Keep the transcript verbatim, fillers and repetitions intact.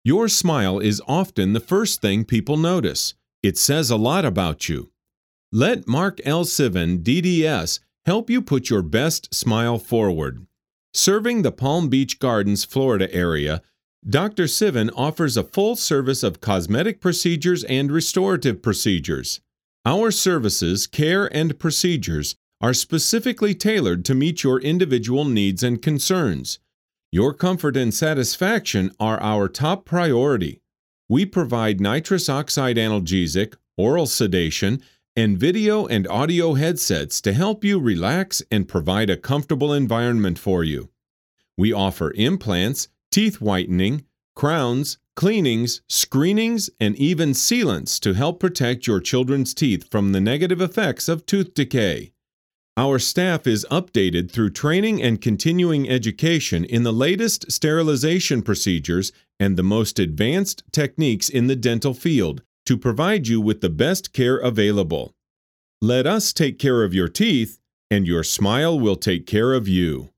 Your smile is often the first thing people notice. It says a lot about you. Let Mark L. Sivin, D D S, help you put your best smile forward. Serving the Palm Beach Gardens, Florida area, Doctor Sivin offers a full service of cosmetic procedures and restorative procedures. Our services, care, and procedures are specifically tailored to meet your individual needs and concerns. Your comfort and satisfaction are our top priority. We provide nitrous oxide analgesic, oral sedation, and video and audio headsets to help you relax and provide a comfortable environment for you. We offer implants, teeth whitening, crowns, cleanings, screenings, and even sealants to help protect your children's teeth from the negative effects of tooth decay. Our staff is updated through training and continuing education in the latest sterilization procedures and the most advanced techniques in the dental field to provide you with the best care available. Let us take care of your teeth, and your smile will take care of you.